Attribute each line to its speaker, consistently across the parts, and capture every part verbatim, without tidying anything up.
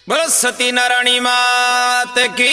Speaker 1: बोलो सती नारायणी मात की।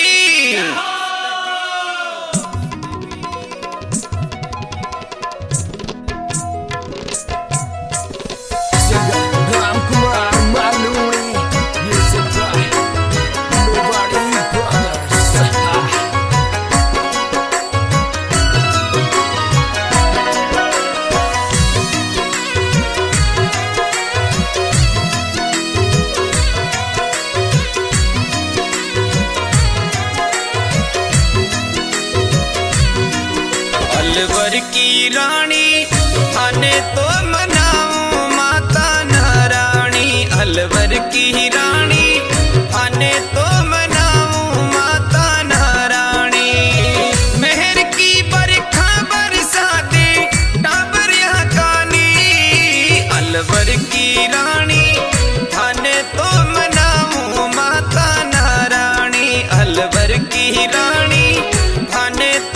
Speaker 1: अलवर की रानी आने तो मनाऊं माता नारायणी। अलवर की रानी आने तो मनाऊं माता नारायणी। मेहर की बरखा बरसा दे टाबर कानी। अलवर की रानी आने तो मनाऊं माता नारायणी। अलवर की रानी आने तो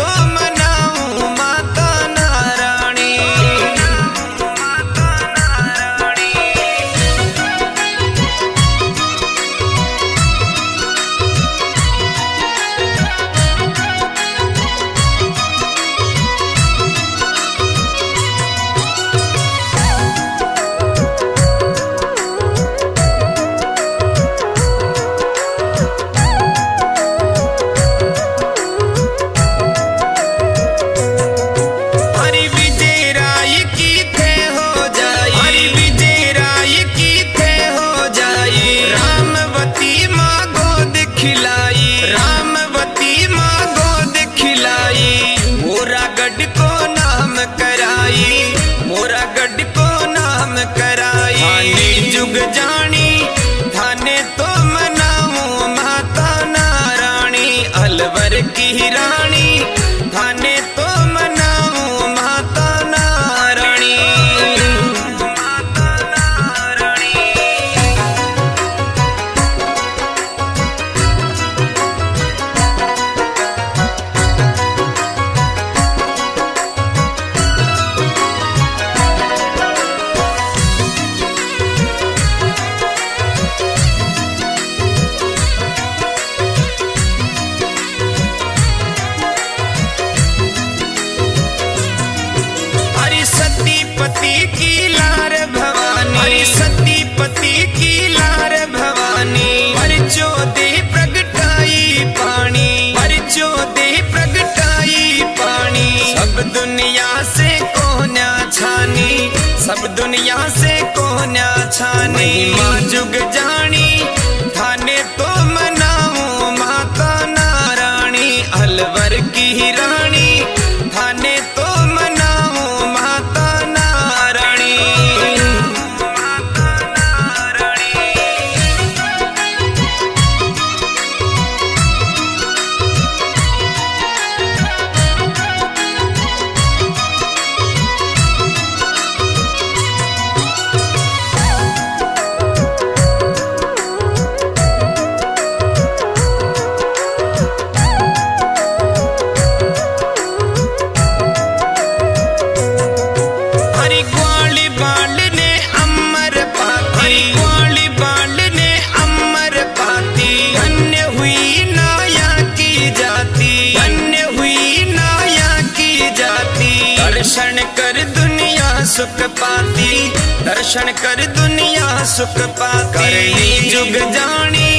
Speaker 1: जुग जानी थाने तो मनाऊं माता नारायणी। अलवर की रानी थाने तो मनाऊं माता नारायणी। माता नारायणी पति की लार भवानी। सती पति की लार भवानी। परचो दे प्रगटाई पानी। परचो दे प्रगटाई पानी। सब दुनिया से कोन्या छानी। सब दुनिया से कोन्या छानी। माँ जुग जानी थाने तो मनाऊं माता नारायणी। अलवर की रानी थाने तो मनाऊं माता दर्शन कर दुनिया सुख पाती। दर्शन कर दुनिया सुख पाती। करनी जुग जानी